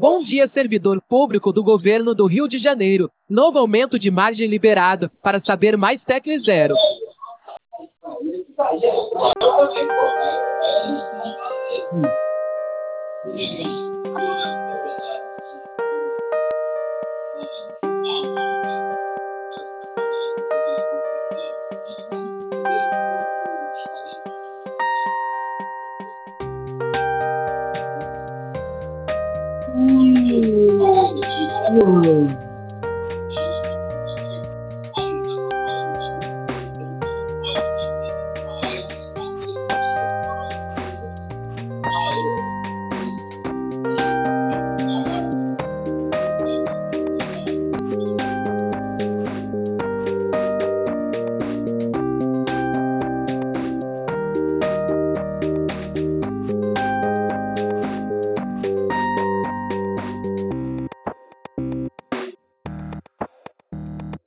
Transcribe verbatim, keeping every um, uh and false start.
Bom dia, servidor público do governo do Rio de Janeiro. Novo aumento de margem liberado. Para saber mais, tecle zero. Hum.